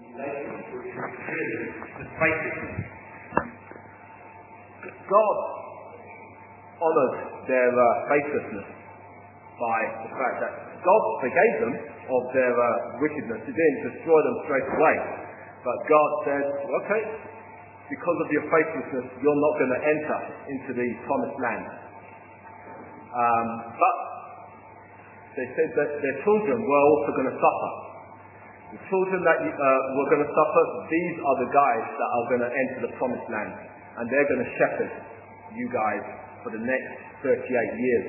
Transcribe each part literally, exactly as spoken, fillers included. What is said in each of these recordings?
which is really the faithfulness. God honoured their uh, faithlessness by the fact that God forgave them of their uh, wickedness. He didn't destroy them straight away. But God said, okay, because of your faithlessness, you're not going to enter into the promised land. Um, but they said that their children were also going to suffer. The children that uh, were going to suffer, these are the guys that are going to enter the promised land. And they're going to shepherd you guys for the next thirty-eight years.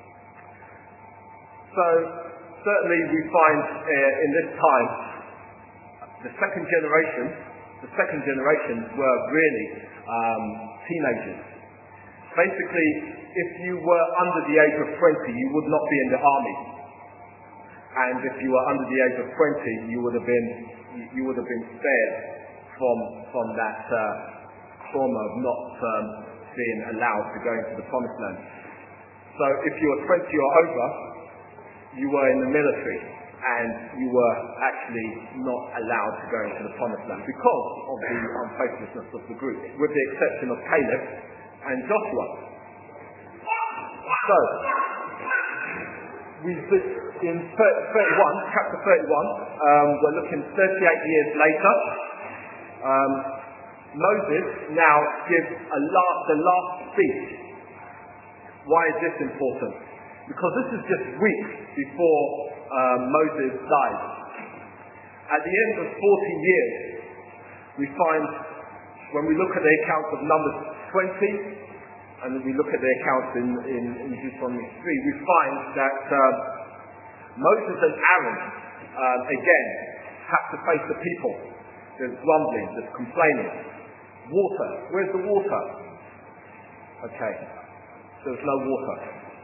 So, certainly we find uh, in this time, the second generation, the second generation were really um, teenagers. Basically, if you were under the age of twenty, you would not be in the army. And if you were under the age of twenty, you would have been, you would have been spared from, from that uh, trauma of not um, being allowed to go into the promised land. So if you were twenty or over, you were in the military and you were actually not allowed to go into the promised land because of the unfaithfulness of the group, with the exception of Caleb and Joshua. So, we in thirty-one, chapter thirty-one, um, we're looking thirty-eight years later. Um, Moses now gives a last, the last speech. Why is this important? Because this is just weeks before uh, Moses died. At the end of forty years, we find, when we look at the accounts of Numbers twenty, and we look at the accounts in, in, in Deuteronomy three, we find that uh, Moses and Aaron, uh, again, have to face the people. There's grumbling, there's complaining. Water, where's the water? Okay, there's no water.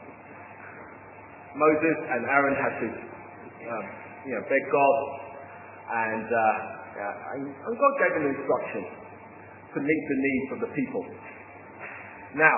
Moses and Aaron had to, um, you know, beg God, and, uh, yeah, and God gave them instructions to meet the needs of the people. Now,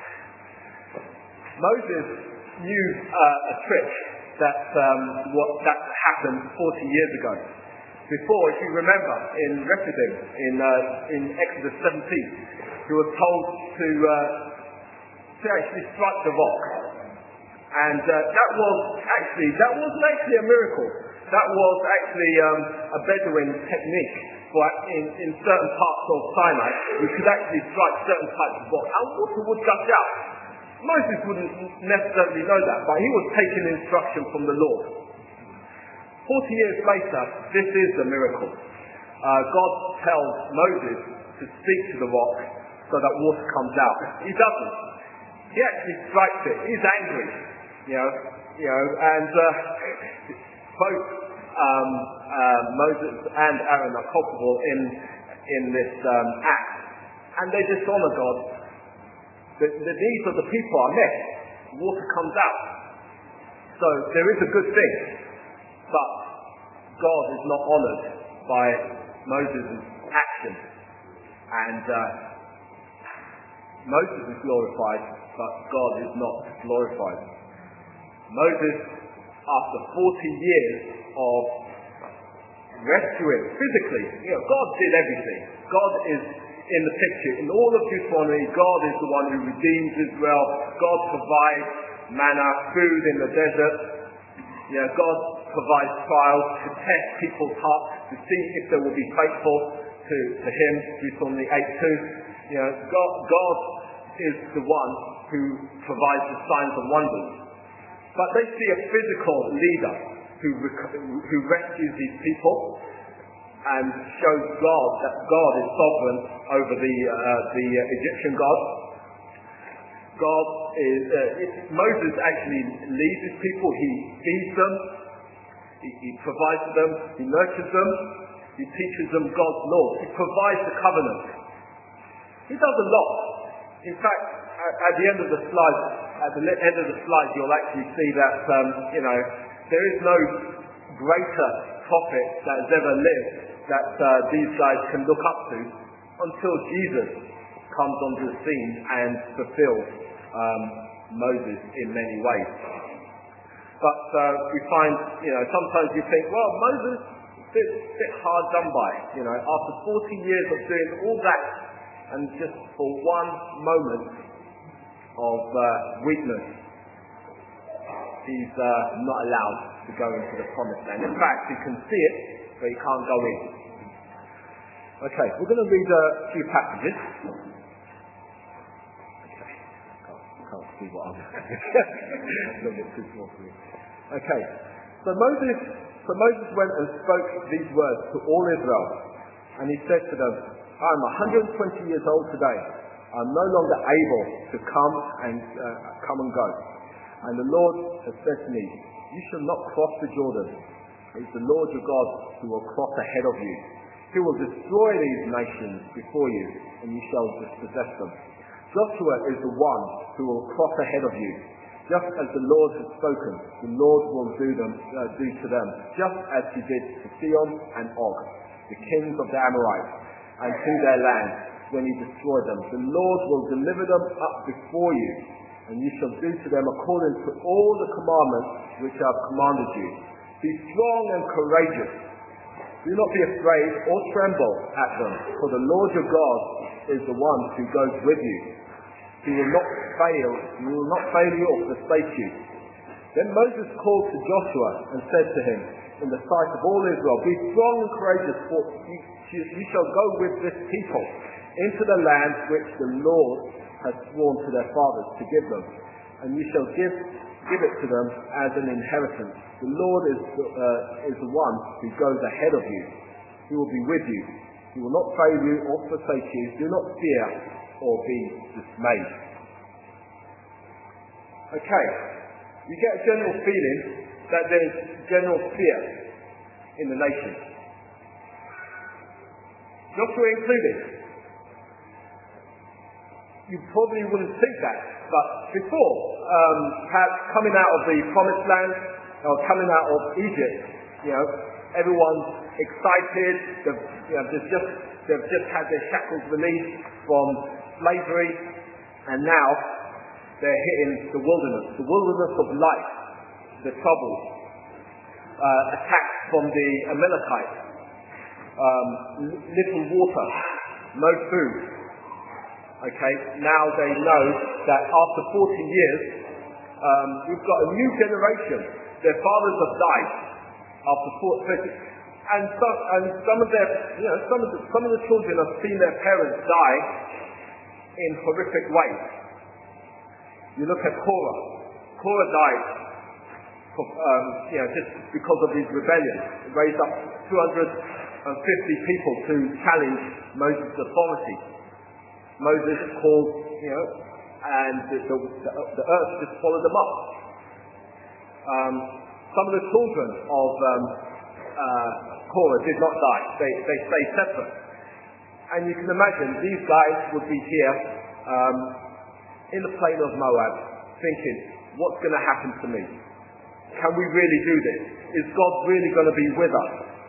Moses knew uh, a trick that um, what that happened forty years ago. Before, if you remember, in Rephidim, in uh, in Exodus seventeen, he was told to uh, to actually strike the rock. And uh, that was actually, that wasn't actually a miracle. That was actually um, a Bedouin technique. For in, in certain parts of Sinai, you could actually strike certain types of rock, and water would gush out. Moses wouldn't necessarily know that, but he was taking instruction from the Lord. Forty years later, this is the miracle. Uh, God tells Moses to speak to the rock so that water comes out. He doesn't. He actually strikes it. He's angry. You know, you know, and uh, both um, uh, Moses and Aaron are culpable in in this um, act, and they dishonor God. The, the needs of the people are met. Water comes out. So there is a good thing, but God is not honored by Moses' action, and uh, Moses is glorified, but God is not glorified. Moses, after forty years of rescuing physically, you know, God did everything. God is in the picture. In all of Deuteronomy, God is the one who redeems Israel. God provides manna, food in the desert. You know, God provides trials to test people's hearts, to see if they will be faithful to, to Him. Deuteronomy eight two. You know, God, God is the one who provides the signs and wonders. But they see a physical leader who, rec- who rescues these people and shows God that God is sovereign over the uh, the uh, Egyptian god. God is uh, Moses actually leads his people. He feeds them, he, he provides them, he nurtures them, he teaches them God's laws. He provides the covenant. He does a lot. In fact, at, at the end of the slide, at the end of the slide, you'll actually see that um, you know there is no greater prophet that has ever lived that uh, these guys can look up to until Jesus comes onto the scene and fulfills um, Moses in many ways. But uh, we find, you know, sometimes you think, well, Moses bit, bit hard done by, you know, after forty years of doing all that, and just for one moment of uh, weakness, he's uh, not allowed to go into the promised land. In fact, he can see it, but he can't go in. Okay, we're going to read a few passages. Okay, can't, can't see what I'm a little bit too small for me. Okay, so Moses, so Moses went and spoke these words to all Israel, and he said to them, I am one hundred twenty years old today. I am no longer able to come and uh, come and go. And the Lord has said to me, you shall not cross the Jordan. It is the Lord your God who will cross ahead of you. He will destroy these nations before you, and you shall dispossess them. Joshua is the one who will cross ahead of you. Just as the Lord has spoken, the Lord will do them, uh, do to them, just as he did to Sihon and Og, the kings of the Amorites, and to their land, when he destroyed them. The Lord will deliver them up before you, and you shall do to them according to all the commandments which I have commanded you. Be strong and courageous. Do not be afraid or tremble at them, for the Lord your God is the one who goes with you. He will not fail, he will not fail you or forsake you. Then Moses called to Joshua and said to him, in the sight of all Israel, be strong and courageous, for you, you shall go with this people into the land which the Lord has sworn to their fathers to give them, and you shall give give it to them as an inheritance. The Lord is the, uh, is the one who goes ahead of you. He will be with you. He will not fail you or forsake you. Do not fear or be dismayed. Okay, you get a general feeling that there is general fear in the nation. Joshua included. You probably wouldn't think that, but before, um, perhaps coming out of the promised land, or coming out of Egypt, you know, everyone's excited, they've, you know, they've, just, they've just had their shackles released from slavery, and now they're hitting the wilderness, the wilderness of life, the troubles, uh, attacks from the Amalekites, um, little water, no food. Okay, now they know that after forty years, um, we've got a new generation. Their fathers have died after forty, and some, and some of their, you know, some of the, some of the children have seen their parents die in horrific ways. You look at Korah. Korah died, for, um, you know, just because of his rebellion. It raised up two hundred fifty people to challenge Moses' authority. Moses called, you know, and the, the, the earth just followed them up. Um, some of the children of um, uh, Korah did not die. They, they stayed separate. And you can imagine these guys would be here um, in the plain of Moab thinking, what's going to happen to me? Can we really do this? Is God really going to be with us?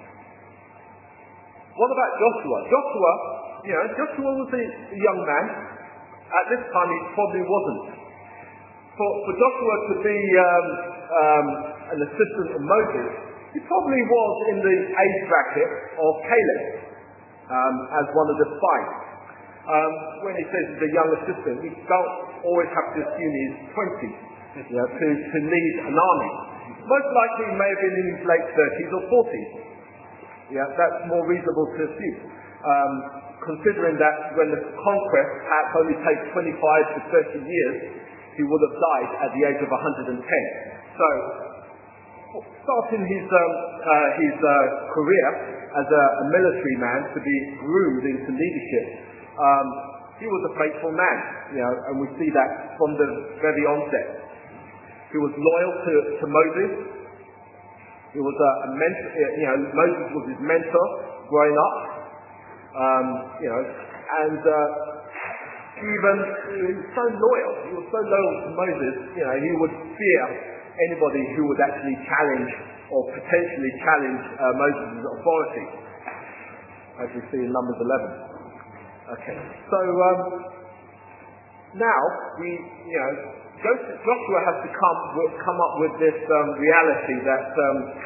What about Joshua? Joshua You know, Joshua was a young man. At this time, he probably wasn't. For, for Joshua to be um, um, an assistant of Moses, he probably was in the age bracket of Caleb um, as one of the spies. Um, when he says he's a young assistant, we don't always have to assume he's twenty, you know, to, to lead an army. Most likely he may have been in his late thirties or forties. Yeah, that's more reasonable to assume. Um, considering that when the conquest perhaps only takes twenty-five to thirty years, he would have died at the age of one hundred ten. So, starting his, um, uh, his uh, career as a, a military man to be groomed into leadership, um, he was a faithful man, you know, and we see that from the very onset. He was loyal to, to Moses. He was a, a mentor, you know, Moses was his mentor growing up. Um, you know, and uh, even he was so loyal. He was so loyal to Moses. You know, he would fear anybody who would actually challenge or potentially challenge uh, Moses' authority, as we see in Numbers eleven. Okay, so um, now we, you know, Joshua has to come come up with this um, reality that um,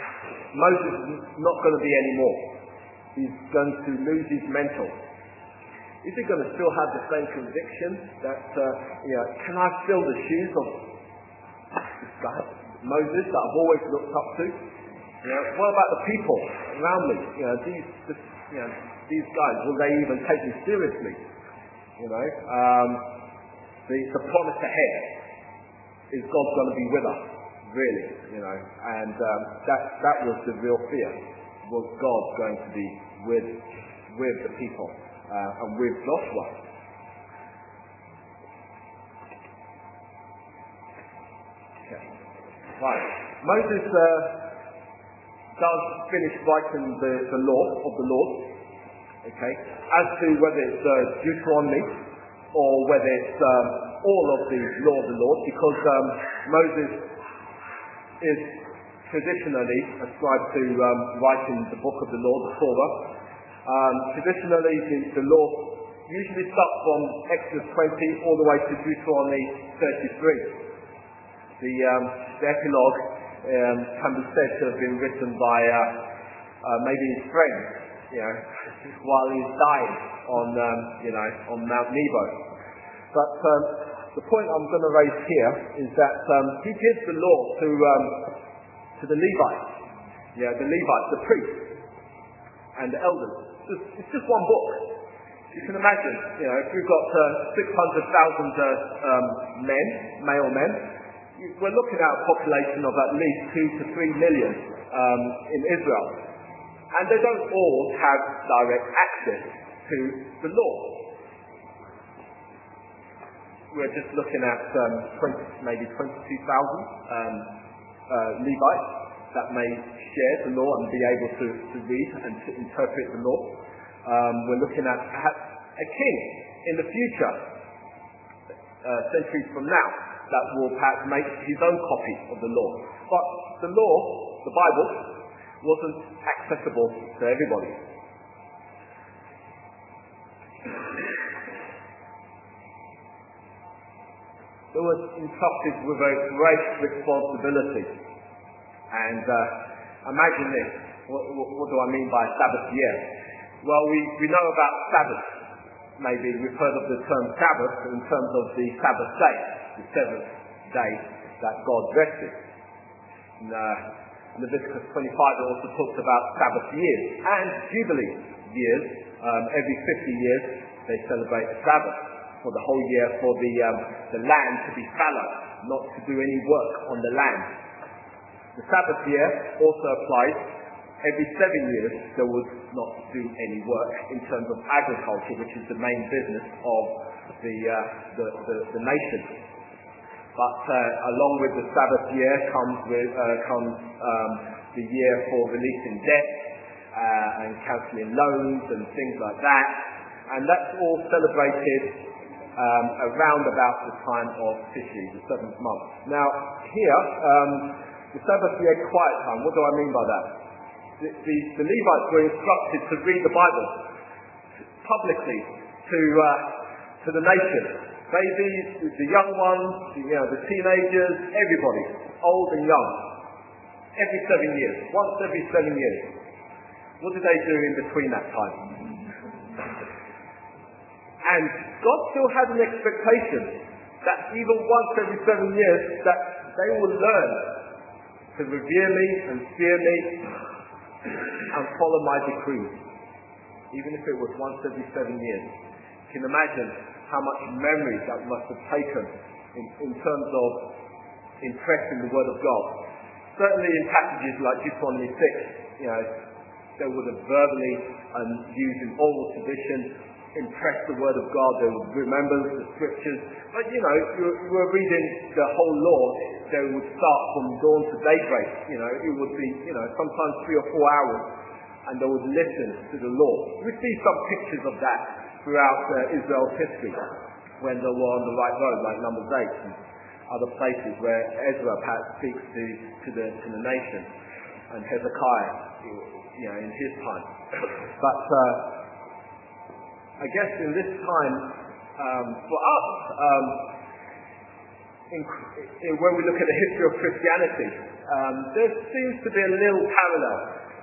Moses is not going to be anymore. He's going to lose his mental. Is he going to still have the same conviction that, uh, you know, can I fill the shoes of this guy, Moses, that I've always looked up to? You know, what about the people around me? You know, these, this, you know, these guys, will they even take me seriously? You know, um, the, the promise ahead is God's going to be with us, really, you know, and um, that that was the real fear. Was God going to be with with the people uh, and with Joshua? Okay. Right. Moses uh, does finish writing the, the law of the Lord. Okay. As to whether it's uh, Deuteronomy or whether it's um, all of the law of the Lord, because um, Moses is traditionally ascribed to um, writing the book of the law, the Torah. Um, traditionally, the, the law usually starts from Exodus twenty all the way to Deuteronomy thirty-three. The, um, the epilogue um, can be said to have been written by uh, uh, maybe his friend, you know, while he's dying on, um, you know, on Mount Nebo. But um, the point I'm going to raise here is that um, he gives the law to um, to the Levites, yeah, the Levites, the priests, and the elders. It's, it's just one book. You can imagine, you know, if we've got uh, six hundred thousand uh, um, men, male men, we're looking at a population of at least two to three million um, in Israel, and they don't all have direct access to the law. We're just looking at um, twenty, maybe twenty-two thousand um, uh, Levites that may share the law and be able to, to read and to interpret the law. Um, we're looking at perhaps a king in the future, uh, centuries from now, that will perhaps make his own copy of the law. But the law, the Bible, wasn't accessible to everybody. They were entrusted with a great responsibility. And uh, imagine this. What, what, what do I mean by Sabbath year? Well, we, we know about Sabbath. Maybe we've heard of the term Sabbath in terms of the Sabbath day, the seventh day that God rested. In uh, Leviticus twenty-five, it also talks about Sabbath years and Jubilee years. Um, every fifty years, they celebrate a Sabbath for the whole year, for the um, the land to be fallow, not to do any work on the land. The Sabbath year also applies. Every seven years, there was not to do any work in terms of agriculture, which is the main business of the uh, the, the, the nation. But uh, along with the Sabbath year comes with uh, comes um, the year for releasing debt uh, and cancelling loans and things like that, and that's all celebrated um, around about the time of Tishri, the seventh month. Now here, um, the Sabbath year quiet time. What do I mean by that? The, the, the Levites were instructed to read the Bible publicly to uh, to the nation. Babies, the young ones, the, you know, the teenagers, everybody, old and young. Every seven years, once every seven years. What did they do in between that time? And God still had an expectation that even once every seven years, that they will learn to revere me and fear me and follow my decrees, even if it was once every seven years. You can imagine how much memory that must have taken in, in terms of impressing the Word of God. Certainly in passages like Deuteronomy six, you know, they would have verbally and used in oral tradition impressed the Word of God. They would remember the Scriptures. But you know, you, you were reading the whole law. They would start from dawn to daybreak. You know, it would be, you know, sometimes three or four hours, and they would listen to the law. We see some pictures of that throughout uh, Israel's history, when they were on the right road, like Numbers eight and other places where Ezra perhaps speaks to, to the to the nation, and Hezekiah, you know, in his time. But uh, I guess in this time, um, for us, um, in, in, when we look at the history of Christianity, um, there seems to be a little parallel.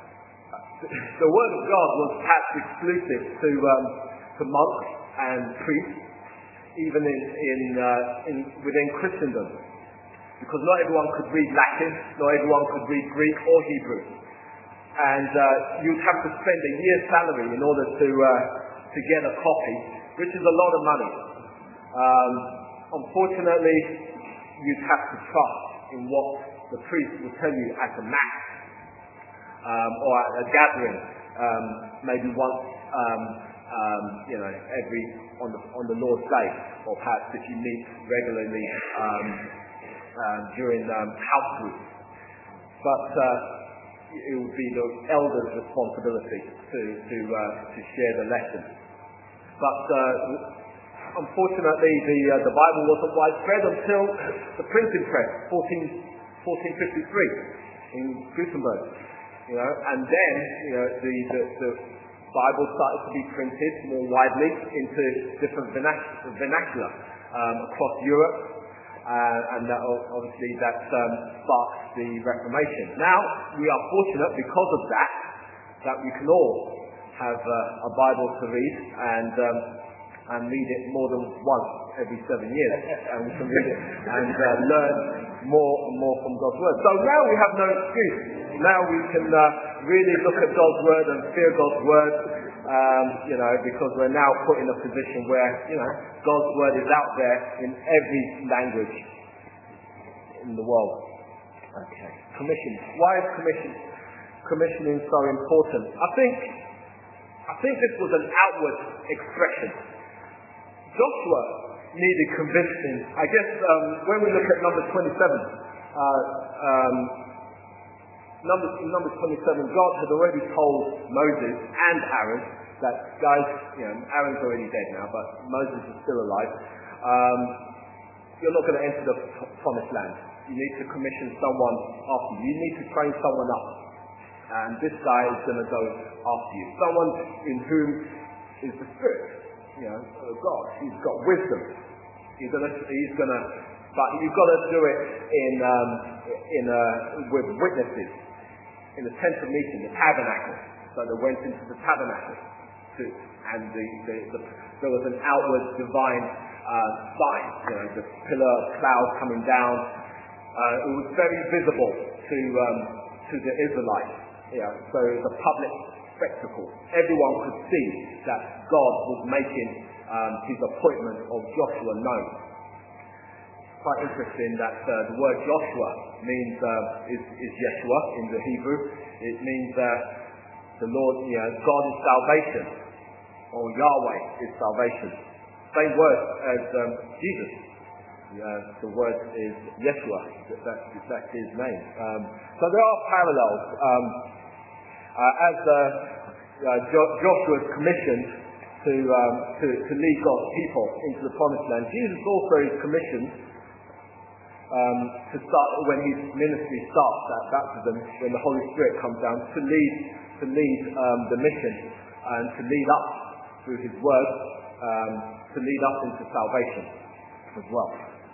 The word of God was perhaps exclusive to um, to monks and priests, even in, in, uh, in within Christendom, because not everyone could read Latin, not everyone could read Greek or Hebrew, and uh, you'd have to spend a year's salary in order to uh, to get a copy, which is a lot of money. Um, unfortunately, you'd have to trust in what the priest will tell you at a mass um, or at a gathering, um, maybe once um, um, you know every on the on the Lord's Day, or perhaps if you meet regularly um, um, during um, house groups. But uh, it would be the elders' responsibility to to uh, to share the lesson. But uh, unfortunately, the uh, the Bible wasn't widespread until the printing press, fourteen fifty-three, in Gutenberg. You know, and then you know the the, the Bible started to be printed more widely into different vernac- vernacular um, across Europe, uh, and that obviously that um, sparked the Reformation. Now we are fortunate because of that that we can all have uh, a Bible to read and um, and read it more than once every seven years, and we can read it and uh, learn more and more from God's Word. So now we have no excuse. Now we can uh, really look at God's Word and fear God's Word, um, you know, because we're now put in a position where, you know, God's Word is out there in every language in the world. Okay, commission. Why is commission? Commissioning so important? I think, I think this was an outward expression. Joshua needed convincing. I guess um, when we look at number twenty-seven, uh, um, number, number twenty-seven, God had already told Moses and Aaron that, guys, you know, Aaron's already dead now, but Moses is still alive. Um, you're not going to enter the promised land. You need to commission someone after you. You need to train someone up. And this guy is going to go after you. Someone in whom is the Spirit, you know, God. He's got wisdom. He's going to, he's going to, but you've got to do it in, um, in a, with witnesses in the tent of meeting, the tabernacle. So they went into the tabernacle, to, and the, the, the, there was an outward divine uh, sign, you know, the pillar of cloud coming down. Uh, it was very visible to um, to the Israelites. Yeah, so it was a public spectacle. Everyone could see that God was making um, his appointment of Joshua known. Quite interesting that uh, the word Joshua means uh, is, is Yeshua in the Hebrew. It means uh, the Lord, you know, God is salvation, or Yahweh is salvation. Same word as um, Jesus. Uh, the word is Yeshua. That, that, that's his name. Um, so there are parallels. Um, uh, as uh, uh, jo- Joshua's commissioned to, um, to to lead God's people into the promised land, Jesus also is commissioned um, to start when his ministry starts at baptism, when the Holy Spirit comes down, to lead to lead um, the mission and to lead us through His Word, um, to lead us into salvation as well.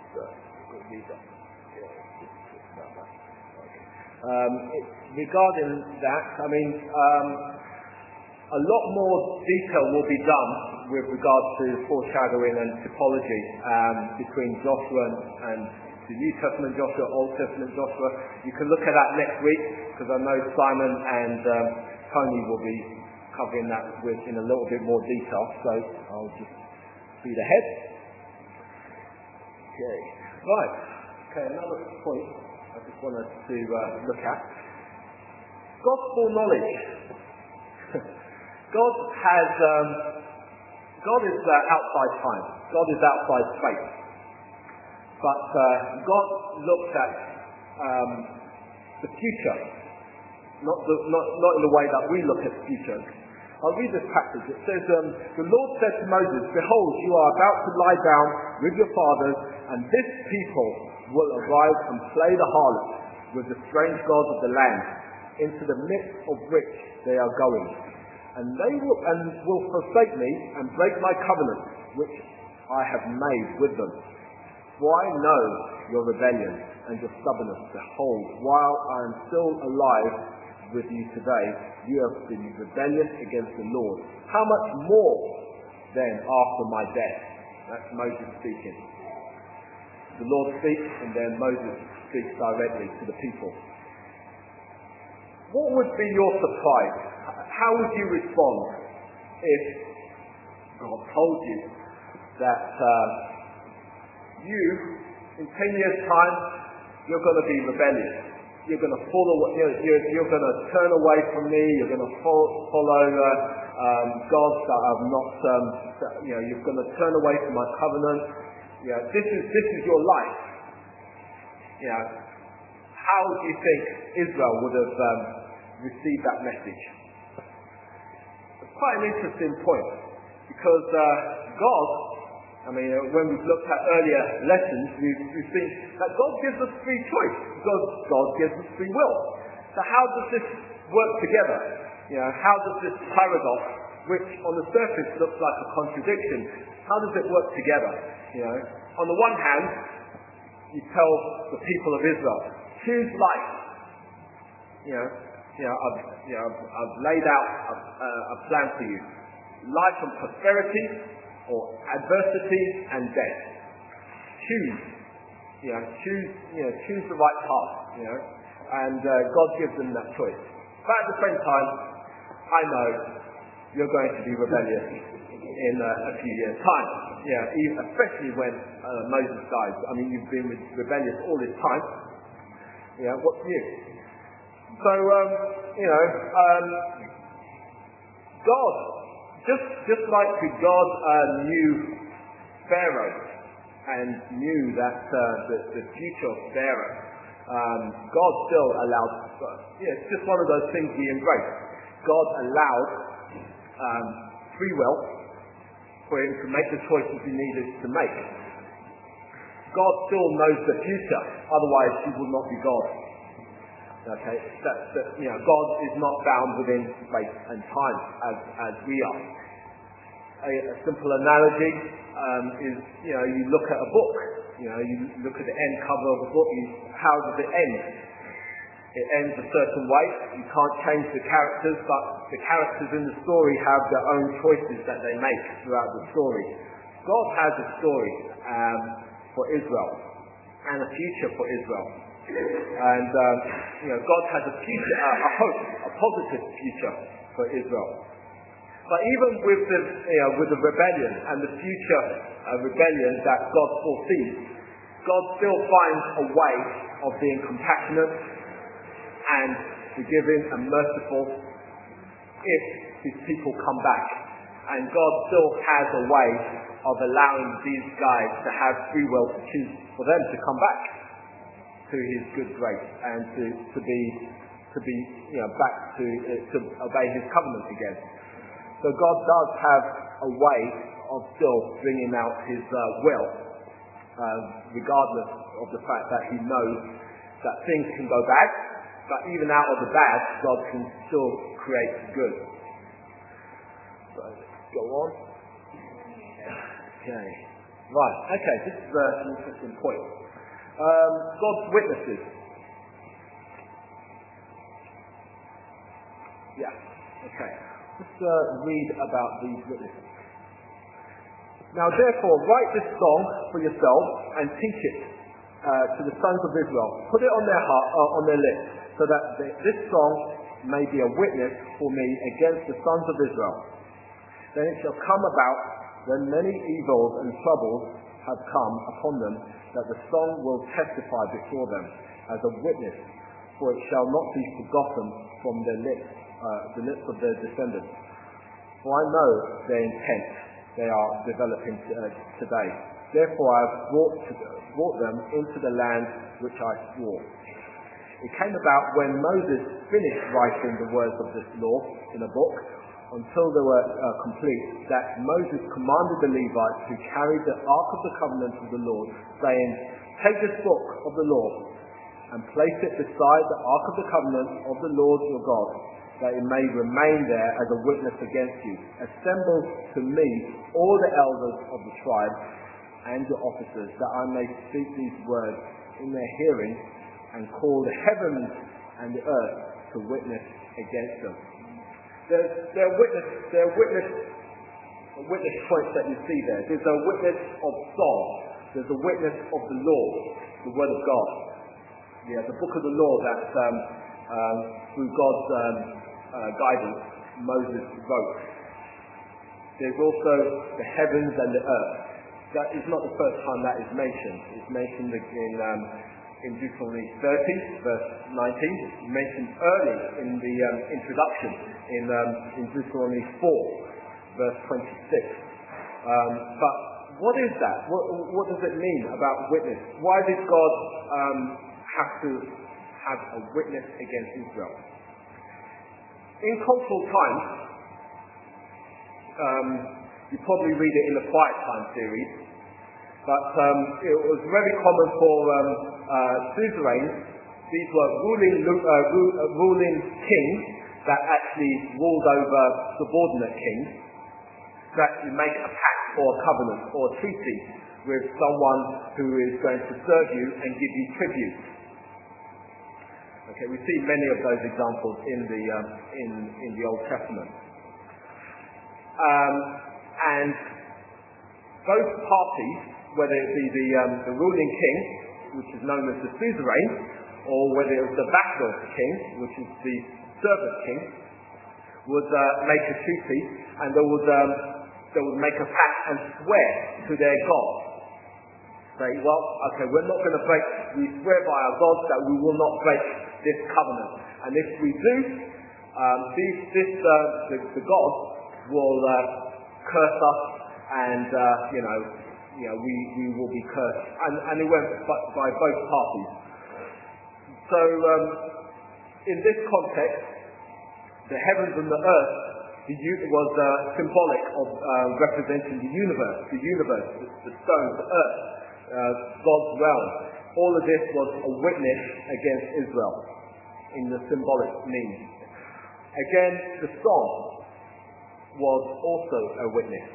Um, it, regarding that, I mean, um, a lot more detail will be done with regard to foreshadowing and typology um, between Joshua and, and the New Testament Joshua, Old Testament Joshua. You can look at that next week, because I know Simon and um, Tony will be covering that with in a little bit more detail. So I'll just speed ahead. Okay. Right. Okay, another point I just wanted to uh, look at. Gospel knowledge. God has, um, God is uh, outside time. God is outside space. But uh, God looks at um, the future, not, the, not, not in the way that we look at the future. I'll read this passage. It says, um, the Lord said to Moses, behold, you are about to lie down with your fathers, and this people will arise and play the harlot with the strange gods of the land, into the midst of which they are going. And they will, and will forsake me and break my covenant, which I have made with them. For I know your rebellion and your stubbornness. Behold, while I am still alive with you today, you have been rebellious against the Lord. How much more then after my death? That's Moses speaking. The Lord speaks, and then Moses speaks directly to the people. What would be your surprise? How would you respond if God told you that uh, you, in ten years' time, you're going to be rebellious? You're going to follow. You're, you're, you're going to turn away from me. You're going to follow, follow uh, um, gods that I've not. Um, that, you know, you're going to turn away from my covenant. Yeah, this is this is your life. Yeah, how do you think Israel would have um, received that message? It's quite an interesting point because uh, God. I mean, uh, when we've looked at earlier lessons, we've, we've seen that God gives us free choice because God gives us free will. So how does this work together? You know, how does this paradox, which on the surface looks like a contradiction, how does it work together? You know, on the one hand, you tell the people of Israel, choose life. You know, you know, I've, you know, I've, I've laid out a, a, a plan for you: life and prosperity, or adversity and death. Choose, you know, choose, you know, choose the right path, you know, and uh, God gives them that choice. But at the same time, I know you're going to be rebellious in uh, a few years' time. Yeah, even, especially when uh, Moses dies. I mean, you've been rebellious all this time. Yeah, what's new? So, um, you know, um, God. Just, just like God uh, knew Pharaoh and knew that uh, the, the future of Pharaoh, um, God still allowed. Uh, yeah, it's just one of those things we embrace. God allowed um, free will for him to make the choices he needed to make. God still knows the future; otherwise, he would not be God. Okay, that, that, you know, God is not bound within space and time as as we are. A, a simple analogy um, is, you know, you look at a book. You know, you look at the end cover of a book. You, how does it end? It ends a certain way. You can't change the characters, but the characters in the story have their own choices that they make throughout the story. God has a story um, for Israel and a future for Israel. And um, you know, God has a future, uh, a hope, a positive future for Israel. But even with the, you know, with the rebellion and the future uh, rebellion that God foresees, God still finds a way of being compassionate and forgiving and merciful if his people come back. And God still has a way of allowing these guys to have free will to choose for them to come back to his good grace and to, to be to be you know back to uh, to obey his covenant again. So God does have a way of still bringing out his uh, will, uh, regardless of the fact that he knows that things can go bad, but even out of the bad, God can still create good. So let's go on. Okay. Right. Okay. This is uh, an interesting point. Um, God's witnesses. Yeah. Okay. Let's uh, read about these witnesses. Now, therefore, write this song for yourselves and teach it uh, to the sons of Israel. Put it on their heart, uh, on their lips, so that they, this song may be a witness for me against the sons of Israel. Then it shall come about, when many evils and troubles have come upon them, that the song will testify before them as a witness, for it shall not be forgotten from their lips, uh, the lips of their descendants. For I know their intent they are developing t- uh, today. Therefore I have brought, to, brought them into the land which I swore. It came about when Moses finished writing the words of this law in a book, until they were uh, complete, that Moses commanded the Levites who carried the Ark of the Covenant of the Lord, saying, take this book of the law and place it beside the Ark of the Covenant of the Lord your God, that it may remain there as a witness against you. Assemble to me all the elders of the tribe and your officers, that I may speak these words in their hearing and call the heavens and the earth to witness against them. There's, there are witness, there are witness, witness points that you see there. There's a witness of song. There's a witness of the law, the word of God. Yeah, the book of the law that um, um, through God's um, uh, guidance Moses wrote. There's also the heavens and the earth. That is not the first time that is mentioned. It's mentioned in um, in Deuteronomy thirty, verse nineteen. It's mentioned early in the um, introduction in um, in Deuteronomy four, verse twenty-six. Um, but what is that? What, what does it mean about witness? Why did God um, have to have a witness against Israel? In cultural times, um, you probably read it in the Quiet Time series, but um, it was very common for um, uh, suzerains. These were ruling, uh, ruling kings that actually ruled over subordinate kings to actually make a pact or a covenant or a treaty with someone who is going to serve you and give you tribute. Okay, we see many of those examples in the um, in in the Old Testament, um, and both parties, whether it be the um, the ruling king, which is known as the suzerain, or whether it was the vassal king, which is the servant king, would uh, make a treaty, and they would um, they would make a pact and swear to their God. Say, well, okay, we're not going to break. We swear by our gods that we will not break this covenant, and if we do, um, this, this uh, the, the gods will uh, curse us, and uh, you know, you know, we, we will be cursed, and, and it went by, by both parties. So, um, in this context, the heavens and the earth the, was uh, symbolic of uh, representing the universe, the universe, the, the stones, the earth, uh, God's realm. All of this was a witness against Israel in the symbolic meaning. Again, the song was also a witness.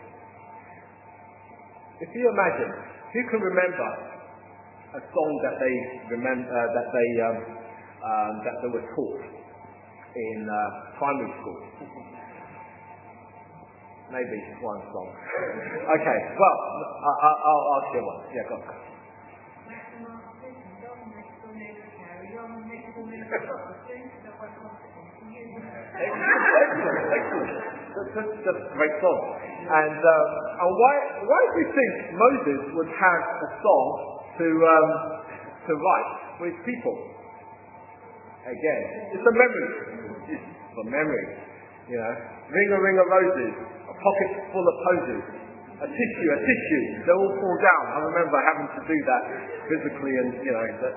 If you imagine, who can remember a song that they remember uh, that they um, um, that they were taught in uh, primary school? Maybe one song. Okay, well, I, I, I'll ask you one. Yeah, go on. Excellent, excellent. That's, that's, that's a great song. And, uh, and why why do you think Moses would have a song to um, to write for his people? Again, it's a memory. It's a memory. You know, ring a ring of roses, a pocket full of posies, a tissue, a tissue. They all fall down. I remember having to do that physically, and you know, that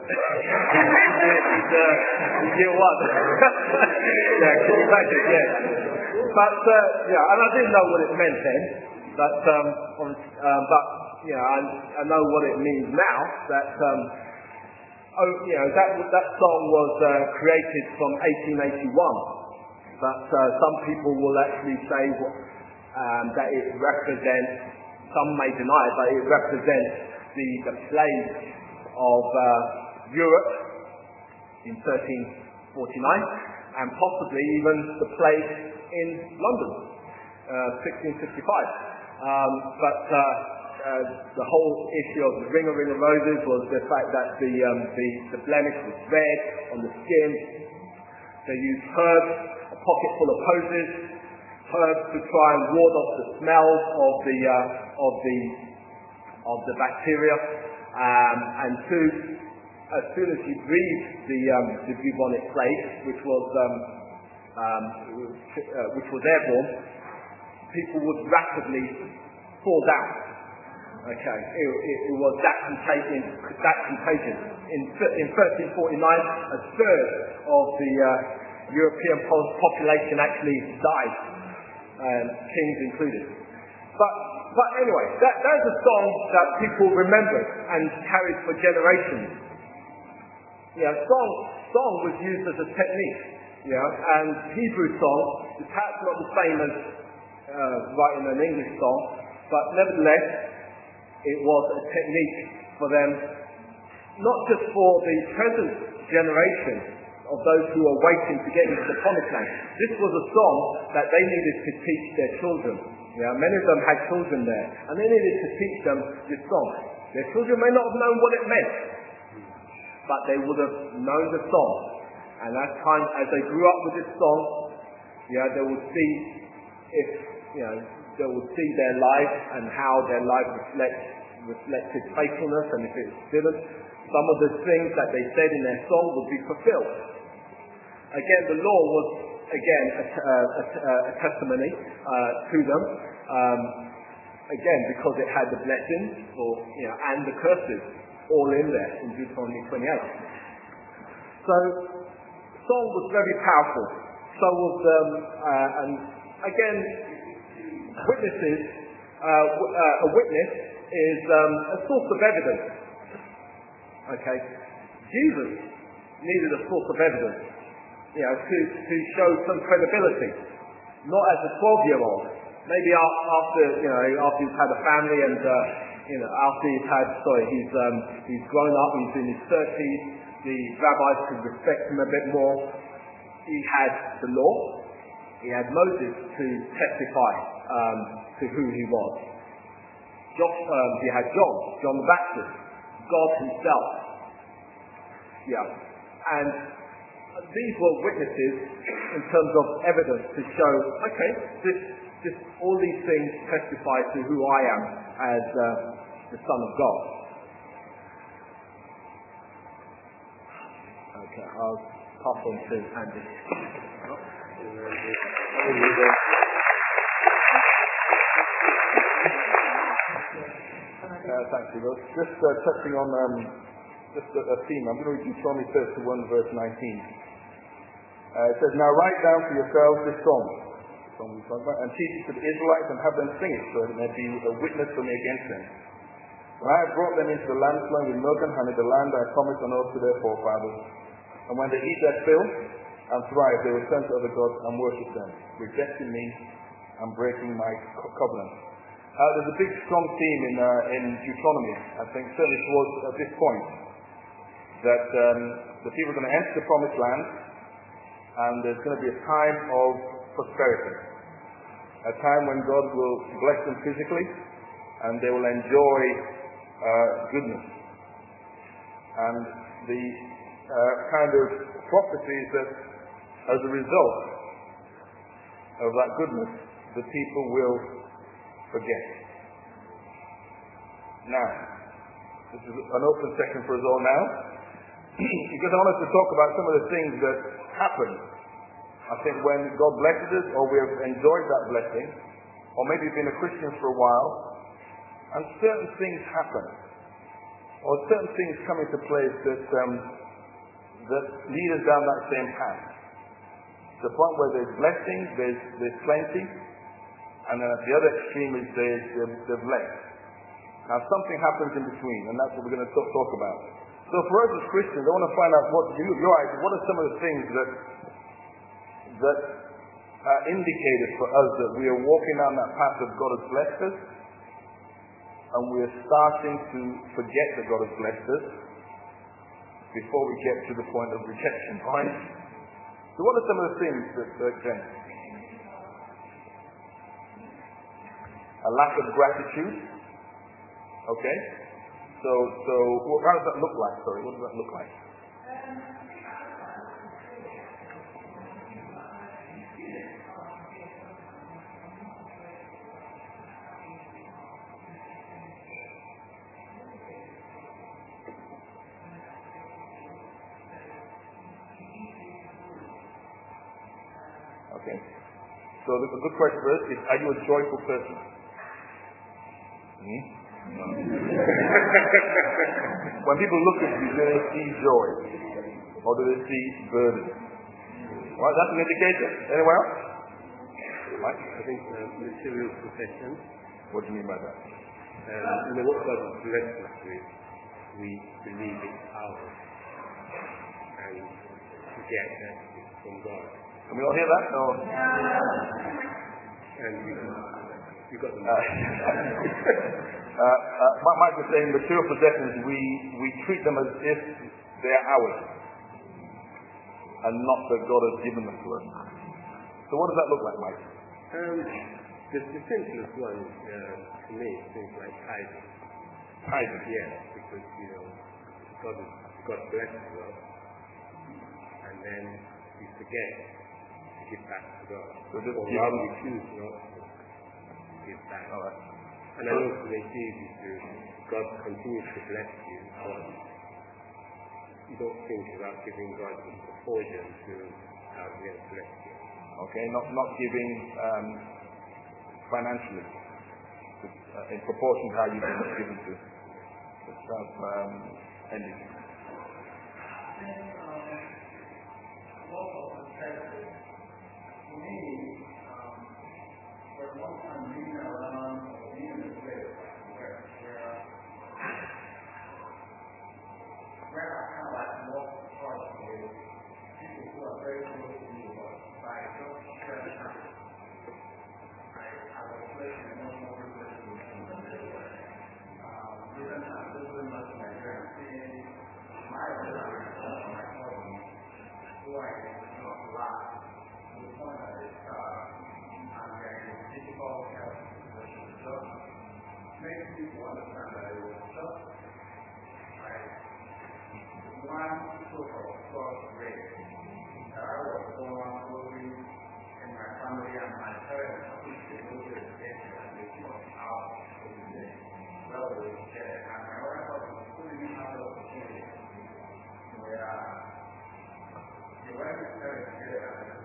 uh, year one. Yeah, can you imagine? Yeah. But uh, yeah, and I didn't know what it meant then. But um, um, but you know, I, I know what it means now. That um, oh, you know, that that song was uh, created from eighteen eighty-one. But uh, some people will actually say um, that it represents. Some may deny it, but it represents the the plague of uh, Europe in thirteen forty-nine, and possibly even the plague in London, uh, sixteen fifty-five. Um, but uh, uh, the whole issue of the ring of ring of roses was the fact that the um, the, the blemish was red on the skin. They used herbs, a pocket full of posies, herbs to try and ward off the smells of the uh, of the of the bacteria, um, and two, as soon as you breathe the um, the bubonic plague, which was um, um, uh, which was airborne, people would rapidly fall down. Okay, it, it, it was that contagious. That contagious. In in thirteen forty-nine, a third of the uh, European population actually died, um, kings included. But but anyway, that that is a song that people remembered and carried for generations. Yeah, song song was used as a technique. Yeah, and Hebrew song is perhaps not the same as uh, writing an English song, but nevertheless, it was a technique for them not just for the present generation of those who are waiting to get into the promised land. This was a song that they needed to teach their children. Yeah, many of them had children there, and they needed to teach them this song. Their children may not have known what it meant, but they would have known the song. And as time, as they grew up with this song, yeah, they would see if, you know, they would see their life and how their life reflects, reflected faithfulness, and if it didn't, some of the things that they said in their song would be fulfilled. Again, the law was, again, a, a, a, a testimony uh, to them. Um, again, because it had the blessings or, you know, and the curses all in there in Deuteronomy twenty-eight. So, song was very powerful. So was, um, uh, and again, witnesses, uh, w- uh, a witness is um, a source of evidence. Okay, Jesus needed a source of evidence, you know, to, to show some credibility. Not as a twelve-year-old. Maybe after, you know, after he's had a family and, uh, you know, after he's had, sorry, he's um, he's grown up, he's in his thirties. The rabbis could respect him a bit more. He had the law. He had Moses to testify um, to who he was. John, um, he had John, John the Baptist, God himself. Yeah. And these were witnesses in terms of evidence to show, okay, this, this, all these things testify to who I am as uh, the Son of God. Okay, I'll pass on to Andy. Uh, thanks, Hugo. Just uh, touching on um, just a, a theme. I'm going to read Deuteronomy thirty-one, verse nineteen. Uh, it says, "Now write down for yourselves this song, the song we talked about, and teach it to the Israelites, and have them sing it, so that it may be a witness for me against them. When I have brought them into the land flowing with milk and honey, the land I promised on oath to their forefathers, and when they eat their fill and thrive, they will turn to other gods and worship them, rejecting me and breaking my co- covenant." Uh, there's a big, strong theme in, uh, in Deuteronomy, I think, certainly towards at this point, that um, the people are going to enter the promised land, and there's going to be a time of prosperity, a time when God will bless them physically, and they will enjoy uh, goodness. And the uh, kind of prophecy is that as a result of that goodness, the people will forget. Now, this is an open section for us all now, because I want us to talk about some of the things that happen. I think when God blesses us, or we have enjoyed that blessing, or maybe you've been a Christian for a while, and certain things happen, or certain things come into place that um, that lead us down that same path. To the point where there's blessing, there's there's plenty, and then at the other extreme is there's there's less. Now something happens in between, and that's what we're going to talk, talk about. So for us as Christians, I want to find out what you, your eyes, what are some of the things that that are indicators for us that we are walking down that path that God has blessed us, and we are starting to forget that God has blessed us before we get to the point of rejection, right? So what are some of the things that, that Jen? A lack of gratitude. Okay? So, so how does that look like? Sorry, what does that look like? Okay. So the, the good question for us is, are you a joyful person? Hmm? No. When people look at you, do they see joy? Or do they see burden? Well, that's an indicator. Anyone else? Right? I think uh, material possession. What do you mean by that? Um, you know, what God has blessed us with, we believe it's ours. And forget that it's from God. Can we all hear that? No. And we, You got them. Uh, uh, uh, Mike was saying material possessions, we, we treat them as if they're ours and not that God has given them to us. So what does that look like, Mike? Um, the, the simplest one uh, to me is things like tithing. Tithing? Yes, because, you know, God, is, God blesses us and then we forget to give back to God. So just or give rather them. we choose not to give back. All right. And I know to make it easy to, God continues to bless you, but you don't think about giving God in proportion to how He has blessed you. Okay, not not giving um, financially uh, in proportion to how you've been given to. Let's have um, Andy. For me, um, for a long time being around or being in a place where, where, where I kind of like walk across with people who are very close to me, but by just share time, I, I was placed in a much more privileged position than they were. Um, even as visiting much of Nigeria, seeing my parents and my cousins who I did not laugh. The point that it's uh, I'm very difficult health situation. Just makes people understand that it was just like one sort of cross race that I was born growing in my family and my parents which they go to education and they keep us out of the day. Well, they share and my wife was so many other opportunities where the wife is very good at it.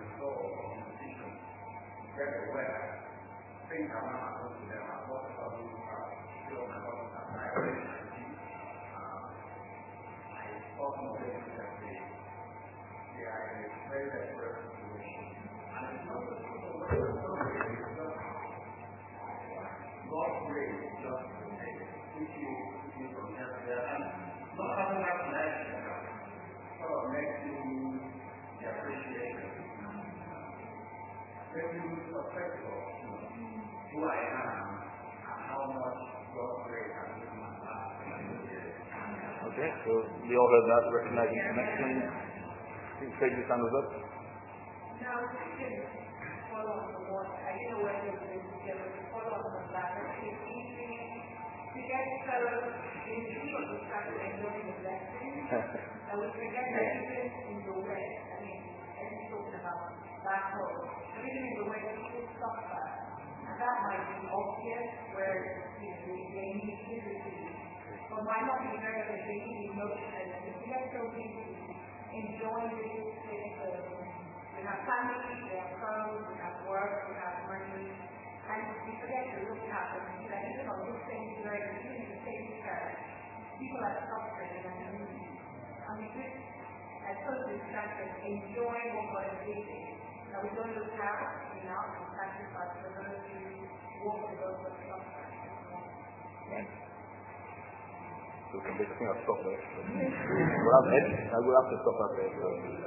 Very well. Things are not happening to them. I've worked for them. Still, my boss and my relationship. I talk more than that they, they are in a very desperate situation. And it's not the way it's just God's grace is just to take which you see from here to there. And not having that connection sort of makes you lose the appreciation. Make you lose perspective of who I am and how much God's grace has given my life. Okay, so we all heard that, recognizing connection. Take your hand up. Now, we can follow up the one. I didn't know whether it was together to follow up on that. It's easy to get so in the people who start enjoying the blessing. I would forget that even in the West, I mean, as you're talking about back home, even in the West, people suffer. And that might be obvious where you know, they need liberty. But why not be very that they need emotion? And if you get so busy enjoying this place, we have family, we have clothes, we have work, we have money, and we forget to look at them and see that even on these things where you're doing the same church, people are suffering and needy. And we just, as close to distracted, enjoy what God is giving. Now we don't look out, you know, and sacrifice for those who walk with those who suffer. Right. So I think I'll stop there. We'll have Ed, I will have to stop up there.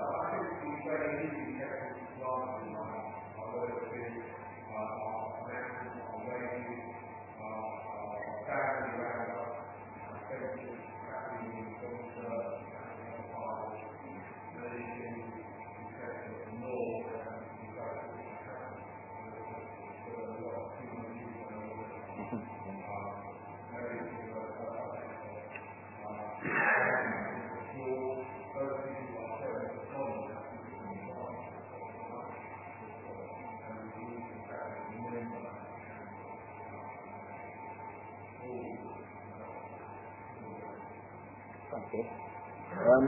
Okay. Um,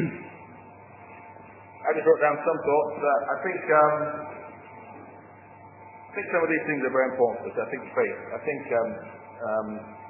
I just wrote down some thoughts. Uh, I think um, I think some of these things are very important. I think faith. I think um, um,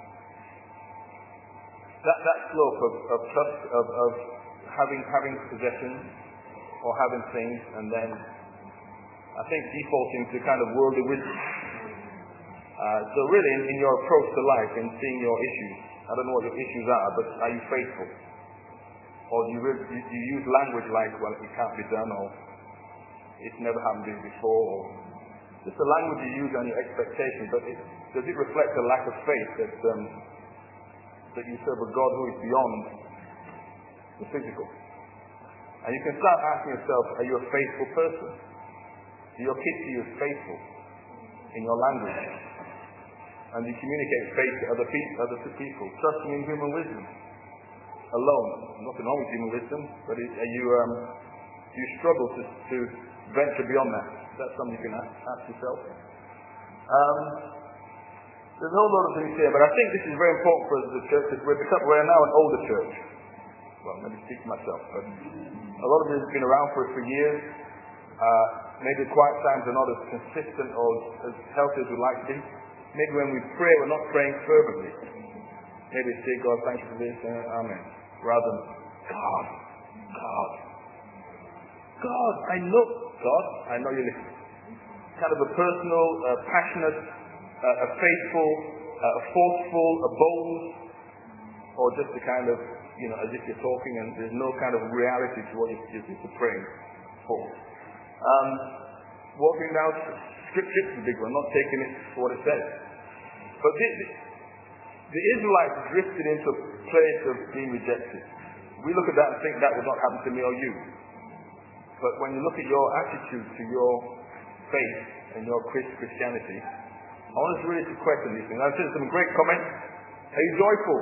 that that slope of, of trust of, of having having possessions or having things, and then I think defaulting to kind of worldly wisdom. Uh, so really, in, in your approach to life and seeing your issues, I don't know what your issues are, but are you faithful? Or do you, really, do you use language like, well, it can't be done, or it's never happened to you before, or just the language you use and your expectations, but it, does it reflect a lack of faith that um, that you serve a God who is beyond the physical? And you can start asking yourself, are you a faithful person? Do your kids see you as faithful in your language? And you communicate faith to other people, other people, trusting in human wisdom alone. Nothing wrong with human wisdom, but is, are you um, do you struggle to, to venture beyond that? That's something you can ask, ask yourself. Um, there's a whole lot of things here, but I think this is very important for us as a church. We're, become, we're now an older church. Well, let me speak for myself, but a lot of us have been around for for years. Uh, maybe at quiet times are not as consistent or as healthy as we'd like to be. Maybe when we pray, we're not praying fervently. Maybe say, God, thank you for this, uh, amen. Rather than, God, God, God, I know, God, I know you're listening. Kind of a personal, uh, passionate, uh, a faithful, uh, a forceful, a bold, or just a kind of, you know, as if you're talking and there's no kind of reality to what you're, you're praying for. Um, walking down Scripture is a big one, not taking it for what it says. But the, the, the Israelites drifted into a place of being rejected. We look at that and think that would not happen to me or you. But when you look at your attitude to your faith and your Christianity, I want us really to question these things. I've seen some great comments. Are you joyful?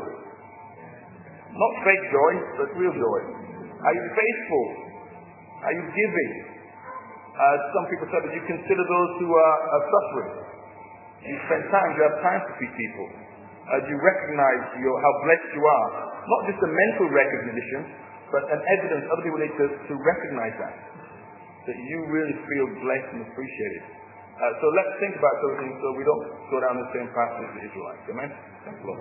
Not fake joy, but real joy. Are you faithful? Are you giving? Uh, some people said that you consider those who are, are suffering. You spend time, you have time to feed people. Uh, you recognize your, how blessed you are. Not just a mental recognition, but an evidence other people need to, to recognize that. That you really feel blessed and appreciated. Uh, so let's think about those things so we don't go down the same path as the Israelites. Amen? Thanks, Lord.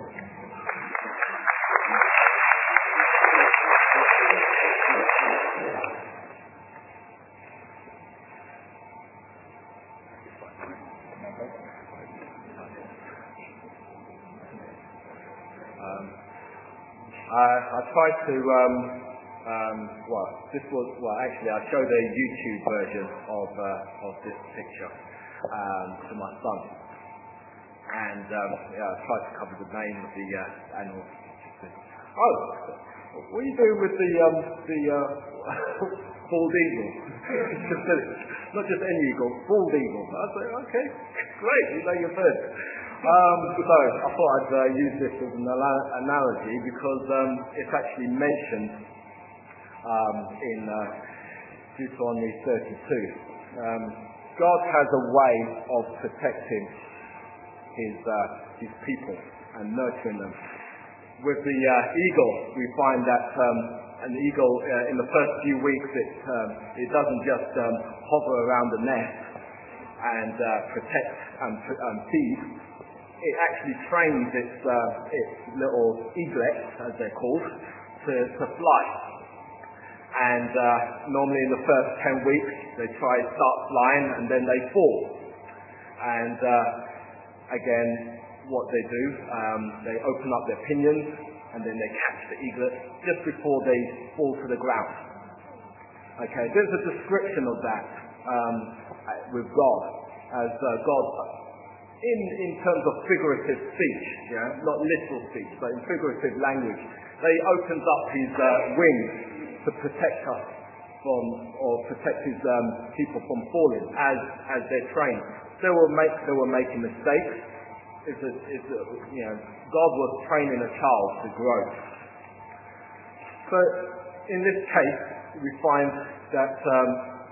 I, I tried to, um, um, well, this was, well, actually, I showed a YouTube version of uh, of this picture um, to my son, and um, yeah, I tried to cover the name of the uh, animal. Oh, what are you doing with the um, the uh, bald eagle? Not just any eagle, bald eagle. I said, okay, great, you know your bird. Um, so I thought I'd uh, use this as an ala- analogy because um, it's actually mentioned um, in uh, Deuteronomy thirty-two. Um, God has a way of protecting His uh, His people and nurturing them. With the uh, eagle, we find that um, an eagle uh, in the first few weeks it um, it doesn't just um, hover around the nest and uh, protect and, and feed. It actually trains its uh, its little eaglets, as they're called, to, to fly. And uh, normally in the first ten weeks, they try to start flying and then they fall. And uh, again, what they do, um, they open up their pinions and then they catch the eaglet just before they fall to the ground. Okay, there's a description of that um, with God, as uh, God. In, in terms of figurative speech, yeah, not literal speech, but in figurative language, they opens up his uh, wings to protect us from, or protect his um, people from falling as as they're trained. They were make they were making mistakes. It's a, it's a, you know, God was training a child to grow. So in this case, we find that um,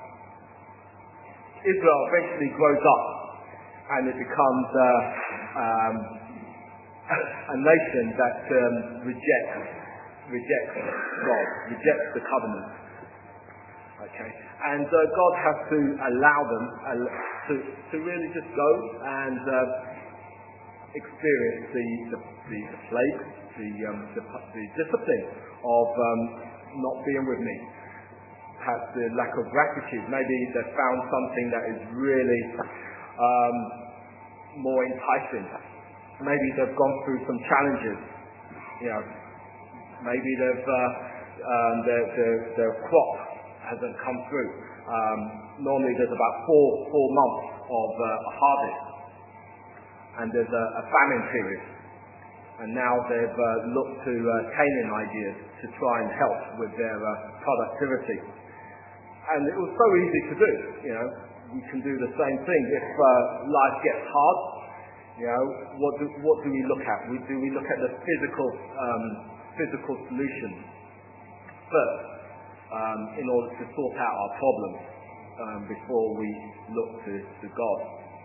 Israel eventually grows up. And it becomes uh, um, a nation that um, rejects rejects God, rejects the covenant. Okay, and uh, God has to allow them uh, to to really just go and uh, experience the the, the, the plague, the, um, the the discipline of um, not being with me. Perhaps the lack of gratitude. Maybe they found something that is really Um, more enticing. Maybe they've gone through some challenges. You know, maybe they've uh, um, their, their their crop hasn't come through. Um, normally, there's about four four months of uh, a harvest, and there's a, a famine period. And now they've uh, looked to uh, Canaan ideas to try and help with their uh, productivity. And it was so easy to do. You know, we can do the same thing. If uh, life gets hard, you know, what do, what do we look at? We, do we look at the physical um, physical solutions first um, in order to sort out our problems um, before we look to, to God?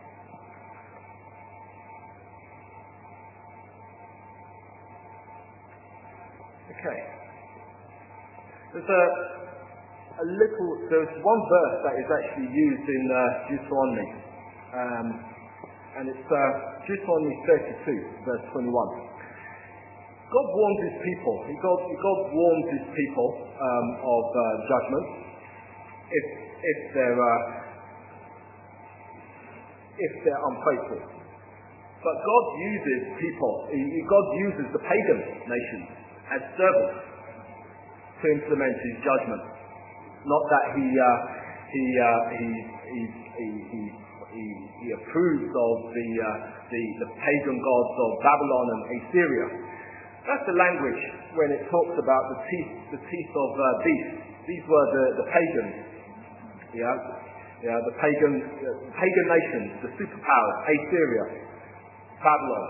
Okay. There's a, a little, there's one verse that is actually used in uh, Deuteronomy, um, and it's uh, Deuteronomy thirty-two, verse twenty-one. God warns his people, God, God warns his people um, of uh, judgment if, if they're, uh, if they're unfaithful. But God uses people, God uses the pagan nations as servants to implement his judgment. Not that he uh, he, uh, he, he, he, he, he he approves of the, uh, the the pagan gods of Babylon and Assyria. That's the language when it talks about the teeth the teeth of uh, beasts. These were the, the pagans. Yeah, yeah, the pagan uh, pagan nations, the superpowers, Assyria, Babylon,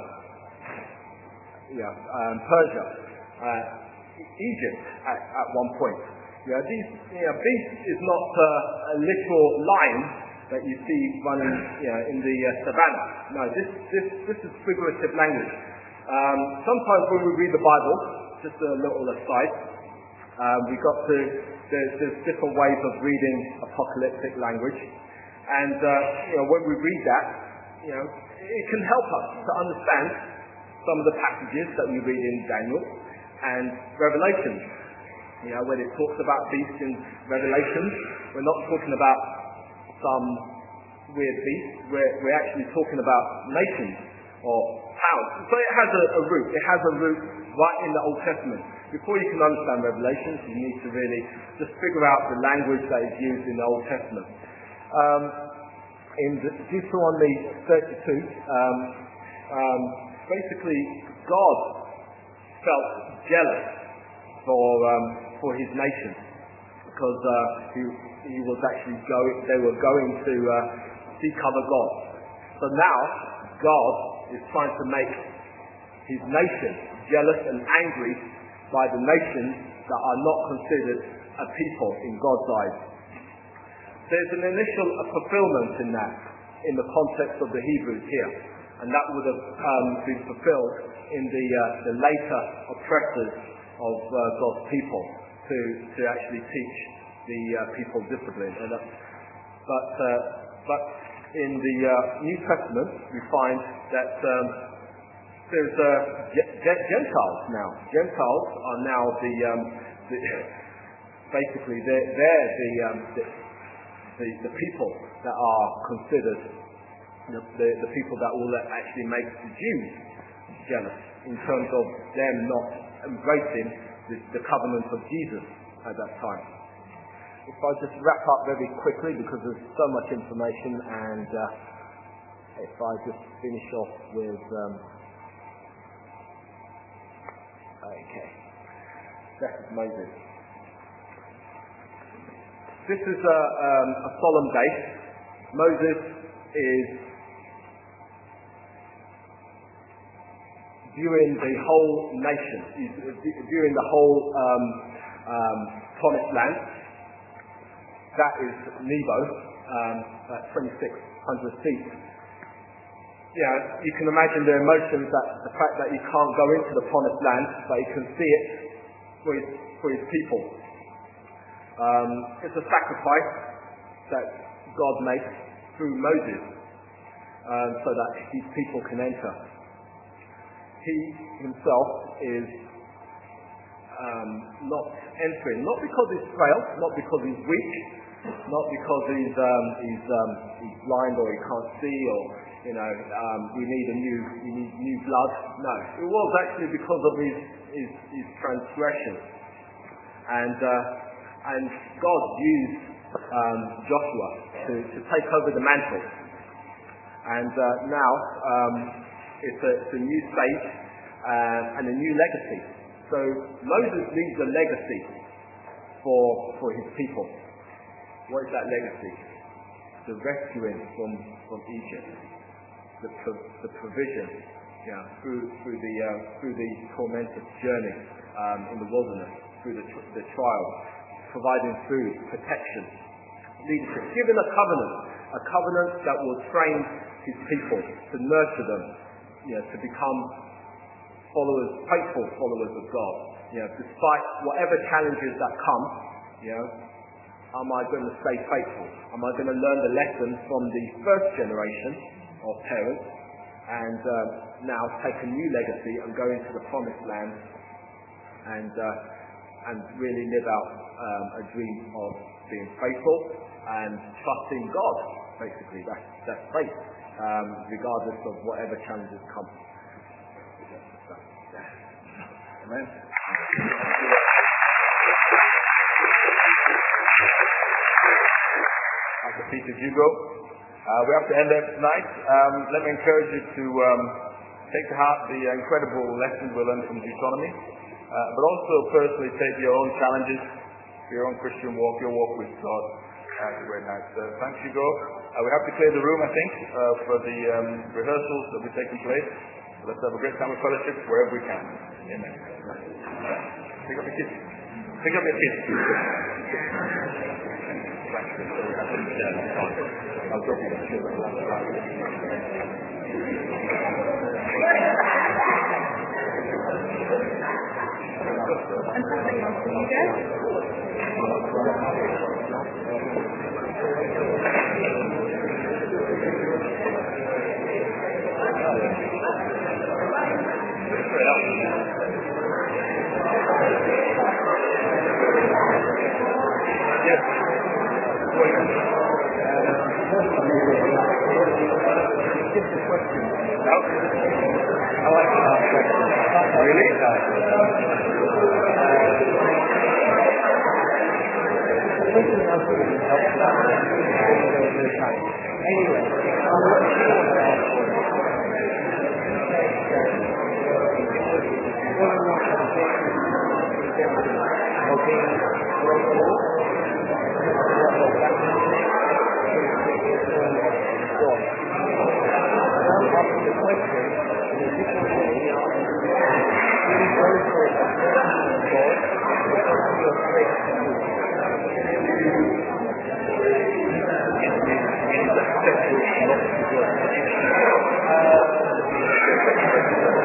yeah, um, Persia. Uh, Egypt at, at one point. You know, these, you know, beast is not uh, a literal lion that you see running, you know, in the uh, savannah. No, this this this is figurative language. Um, sometimes when we read the Bible, just a little aside, um, we got to there's, there's different ways of reading apocalyptic language, and uh, you know, when we read that, you know, it can help us to understand some of the passages that we read in Daniel and Revelation. You know, when it talks about beasts in Revelation, we're not talking about some weird beast, we're, we're actually talking about nations or powers. So it has a, a root, it has a root right in the Old Testament. Before you can understand Revelation, you need to really just figure out the language that is used in the Old Testament. Um, in Deuteronomy thirty-two, um, um, basically God felt jealous for um, for his nation because uh, he, he was actually going. They were going to uh, seek other gods. So now God is trying to make his nation jealous and angry by the nations that are not considered a people in God's eyes. There's an initial a fulfillment in that, in the context of the Hebrews here, and that would have um, been fulfilled in the uh, the later oppressors of uh, God's people to to actually teach the uh, people discipline. And, uh, but uh, but in the uh, New Testament we find that um, there's uh, G- Gentiles now. Gentiles are now the, um, the basically they're, they're the, um, the, the the people that are considered the, the, the people that will actually make the Jews jealous in terms of them not embracing the, the covenant of Jesus at that time. If I just wrap up very quickly because there's so much information, and uh, if I just finish off with um, okay, death of Moses. This is a, um, a solemn day. Moses is viewing the whole nation, he's viewing the whole um, um, promised land. That is Nebo, um, at twenty-six hundred feet. Yeah, you can imagine the emotions, that the fact that he can't go into the promised land, but he can see it for his, for his people. Um, it's a sacrifice that God makes through Moses, um, so that his people can enter. He himself is um, not entering, not because he's frail, not because he's weak, not because he's um, he's um, he's blind or he can't see, or you know um, we need a new we need new blood. No, it was actually because of his his, his transgression, and uh, and God used um, Joshua to, to take over the mantle And uh, now um, it's, a, it's a new stage uh, and a new legacy. So Moses leaves a legacy for, for his people. What is that legacy? The rescuing from, from Egypt, the, pro- the provision yeah, through, through, the, uh, through the tormented journey um, in the wilderness, through the, tr- the trials, providing food, protection, leadership, giving a covenant, a covenant that will train his people to nurture them, you know, to become followers, faithful followers of God. You know, despite whatever challenges that come, you know, am I going to stay faithful? Am I going to learn the lesson from the first generation of parents and uh, now take a new legacy and go into the promised land and uh, and really live out um, a dream of being faithful and trusting God? Basically, that's that's faith, um, regardless of whatever challenges come. Amen. Mister Peter Hugo. Uh, we have to end there tonight. Um, let me encourage you to um, take to heart the incredible lessons we learned from Deuteronomy, uh, but also personally take your own challenges, your own Christian walk, your walk with God. Uh, it's a great night. Uh, thanks, Hugo. Uh, we have to clear the room, I think, uh, for the um, rehearsals that will be taking place. So let's have a great time of fellowship wherever we can. Amen. Pick up your kids. Pick up your kids. I'll drop you. And something else for you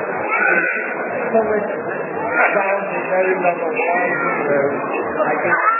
very level, I think